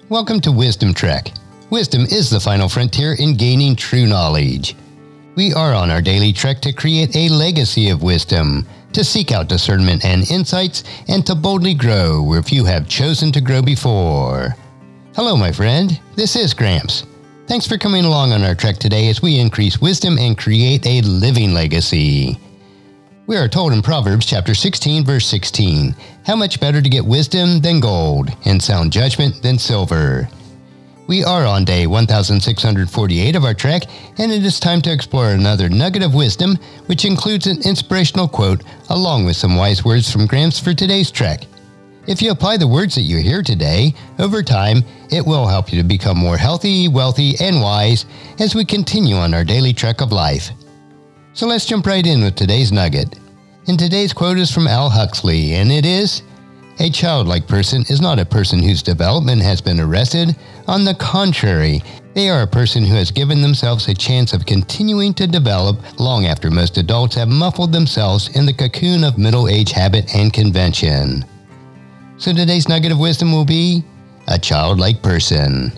Welcome to Wisdom Trek. Wisdom is the final frontier in gaining true knowledge. We are on our daily trek to create a legacy of wisdom, to seek out discernment and insights, and to boldly grow where few have chosen to grow before. Hello, my friend. This is Gramps. Thanks for coming along on our trek today as we increase wisdom and create a living legacy. We are told in Proverbs chapter 16, verse 16, how much better to get wisdom than gold, and sound judgment than silver. We are on day 1648 of our trek, and it is time to explore another nugget of wisdom, which includes an inspirational quote, along with some wise words from Gramps for today's trek. If you apply the words that you hear today, over time, it will help you to become more healthy, wealthy, and wise as we continue on our daily trek of life. So let's jump right in with today's nugget. And today's quote is from Al Huxley, and it is, "A childlike person is not a person whose development has been arrested. On the contrary, they are a person who has given themselves a chance of continuing to develop long after most adults have muffled themselves in the cocoon of middle age habit and convention." So today's nugget of wisdom will be, a childlike person.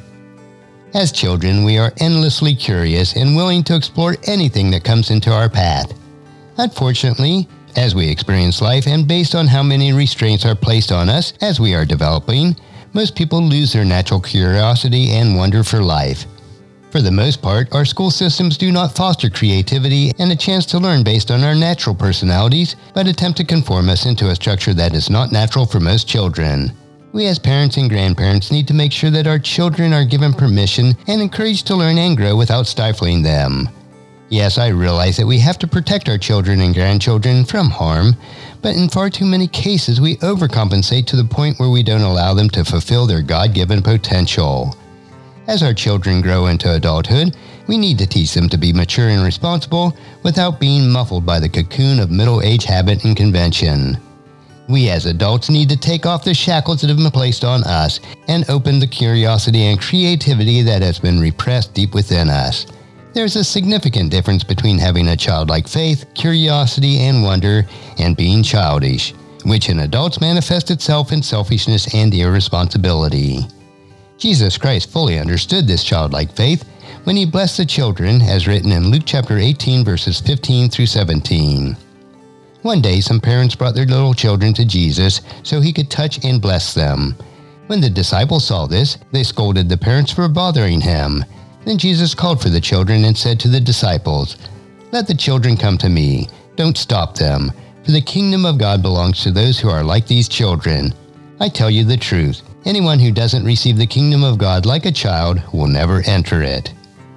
As children, we are endlessly curious and willing to explore anything that comes into our path. Unfortunately, as we experience life and based on how many restraints are placed on us as we are developing, most people lose their natural curiosity and wonder for life. For the most part, our school systems do not foster creativity and a chance to learn based on our natural personalities, but attempt to conform us into a structure that is not natural for most children. We as parents and grandparents need to make sure that our children are given permission and encouraged to learn and grow without stifling them. Yes, I realize that we have to protect our children and grandchildren from harm, but in far too many cases we overcompensate to the point where we don't allow them to fulfill their God-given potential. As our children grow into adulthood, we need to teach them to be mature and responsible without being muffled by the cocoon of middle-age habit and convention. We as adults need to take off the shackles that have been placed on us and open the curiosity and creativity that has been repressed deep within us. There's a significant difference between having a childlike faith, curiosity, and wonder, and being childish, which in adults manifests itself in selfishness and irresponsibility. Jesus Christ fully understood this childlike faith when he blessed the children, as written in Luke chapter 18, verses 15 through 17. One day, some parents brought their little children to Jesus so he could touch and bless them. When the disciples saw this, they scolded the parents for bothering him. Then Jesus called for the children and said to the disciples, "Let the children come to me. Don't stop them, for the kingdom of God belongs to those who are like these children. I tell you the truth. Anyone who doesn't receive the kingdom of God like a child will never enter it."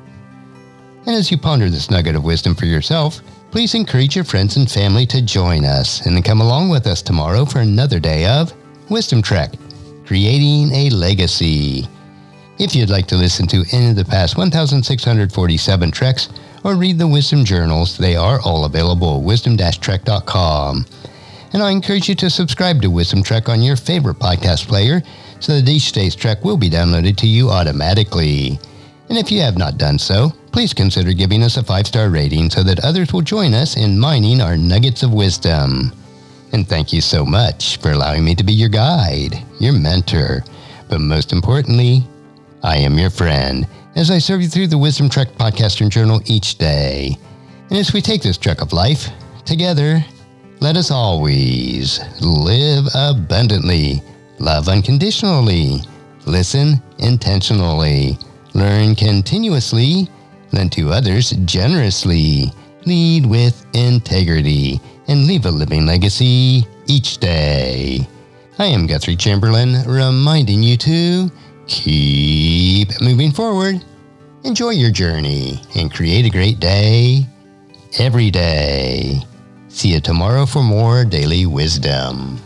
And as you ponder this nugget of wisdom for yourself, please encourage your friends and family to join us and come along with us tomorrow for another day of Wisdom Trek, creating a legacy. If you'd like to listen to any of the past 1647 treks or read the Wisdom Journals, they are all available at wisdom-trek.com. And I encourage you to subscribe to Wisdom Trek on your favorite podcast player so that each day's trek will be downloaded to you automatically. And if you have not done so, please consider giving us a 5-star rating so that others will join us in mining our nuggets of wisdom. And thank you so much for allowing me to be your guide, your mentor, but most importantly, I am your friend as I serve you through the Wisdom Trek podcast and journal each day. And as we take this trek of life together, let us always live abundantly, love unconditionally, listen intentionally, learn continuously, lend to others generously, lead with integrity, and leave a living legacy each day. I am Guthrie Chamberlain, reminding you to keep moving forward, enjoy your journey, and create a great day every day. See you tomorrow for more daily wisdom.